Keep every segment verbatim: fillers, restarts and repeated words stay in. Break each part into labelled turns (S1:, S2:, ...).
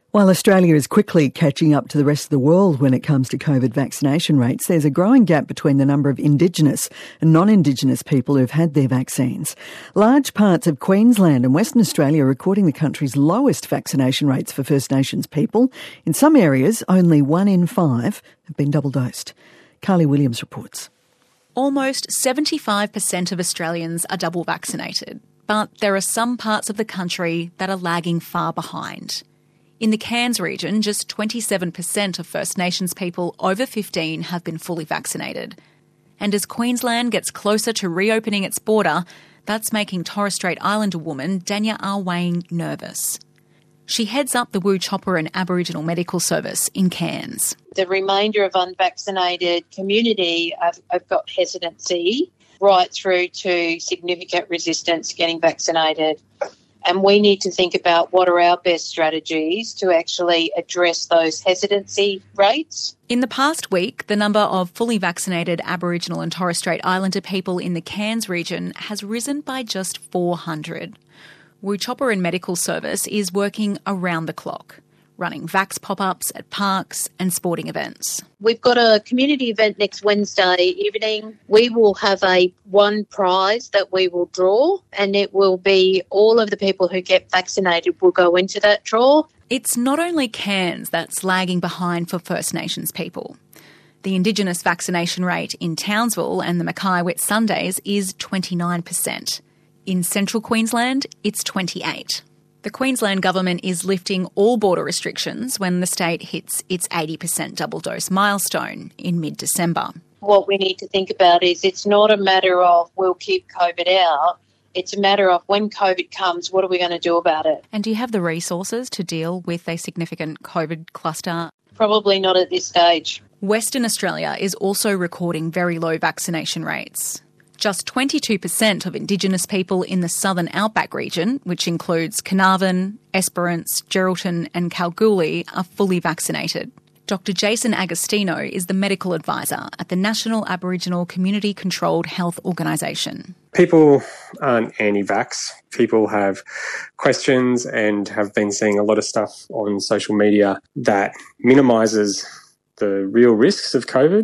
S1: While Australia is quickly catching up to the rest of the world when it comes to COVID vaccination rates, there's a growing gap between the number of Indigenous and non-Indigenous people who've had their vaccines. Large parts of Queensland and Western Australia are recording the country's lowest vaccination rates for First Nations people. In some areas, only one in five have been double-dosed. Carly Williams reports.
S2: Almost seventy-five percent of Australians are double vaccinated, but there are some parts of the country that are lagging far behind. In the Cairns region, just twenty-seven percent of First Nations people over fifteen have been fully vaccinated. And as Queensland gets closer to reopening its border, that's making Torres Strait Islander woman Danya Arwang nervous. She heads up the Wu Chopper and Aboriginal Medical Service in Cairns.
S3: The remainder of unvaccinated community have, have got hesitancy right through to significant resistance getting vaccinated. And we need to think about what are our best strategies to actually address those hesitancy rates.
S2: In the past week, the number of fully vaccinated Aboriginal and Torres Strait Islander people in the Cairns region has risen by just four hundred. Wu Chopper and Medical Service is working around the clock, running vax pop-ups at parks and sporting events.
S3: We've got a community event next Wednesday evening. We will have a one prize that we will draw, and it will be all of the people who get vaccinated will go into that draw.
S2: It's not only Cairns that's lagging behind for First Nations people. The Indigenous vaccination rate in Townsville and the Mackay Whitsundays is twenty-nine percent. In central Queensland, it's twenty-eight. The Queensland government is lifting all border restrictions when the state hits its eighty percent double-dose milestone in mid-December.
S3: What we need to think about is it's not a matter of we'll keep COVID out. It's a matter of when COVID comes, what are we going to do about it?
S2: And do you have the resources to deal with a significant COVID cluster?
S3: Probably not at this stage.
S2: Western Australia is also recording very low vaccination rates. Just twenty-two percent of Indigenous people in the southern outback region, which includes Carnarvon, Esperance, Geraldton and Kalgoorlie, are fully vaccinated. Doctor Jason Agostino is the medical advisor at the National Aboriginal Community Controlled Health Organisation.
S4: People aren't anti-vax. People have questions and have been seeing a lot of stuff on social media that minimises the real risks of COVID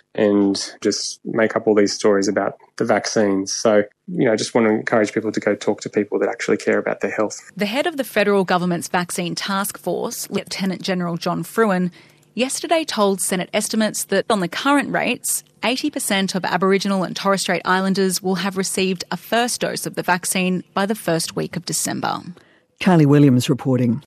S4: and just make up all these stories about the vaccines. So, you know, I just want to encourage people to go talk to people that actually care about their health.
S2: The head of the federal government's vaccine task force, Lieutenant General John Fruin, yesterday told Senate estimates that on the current rates, eighty percent of Aboriginal and Torres Strait Islanders will have received a first dose of the vaccine by the first week of December.
S1: Carly Williams reporting.